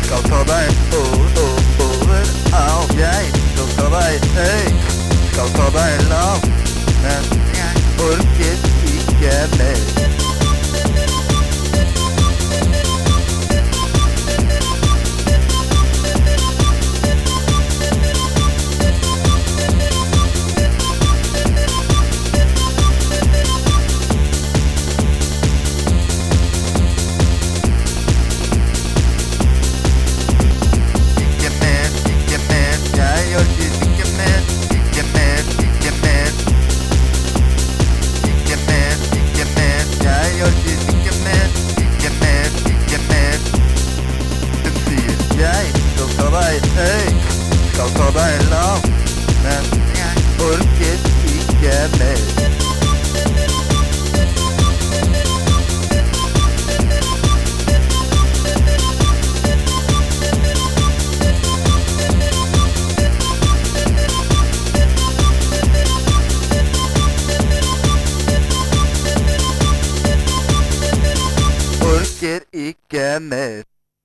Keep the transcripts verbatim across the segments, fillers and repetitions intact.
Skal ta deg over, over, av jeg Skal ta deg høy, skal ta deg lav, men jeg orker ikke mer. Høy, skal ta deg lav, men jeg orker ikke mer. Orker ikke mer.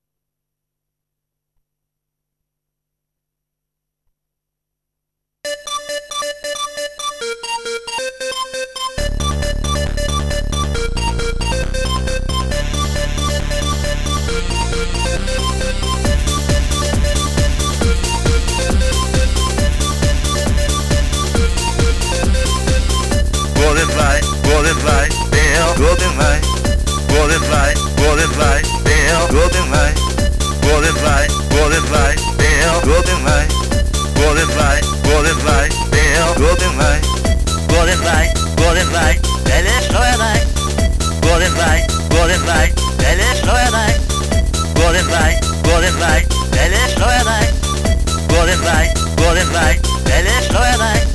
Gå din vei, gå din vei, det er gå din vei. Gå din vei, gå din vei, det er gå din vei. Gå din vei, gå din vei, det er gå din vei. Gå din vei, gå din vei, det er gå din vei. Gå din vei, gå din vei, eller slår jeg deg. Gå din vei, gå din vei, eller slår jeg deg. Gå din vei, gå din vei, eller slår jeg deg. Gå din vei, gå din vei, eller slår jeg deg.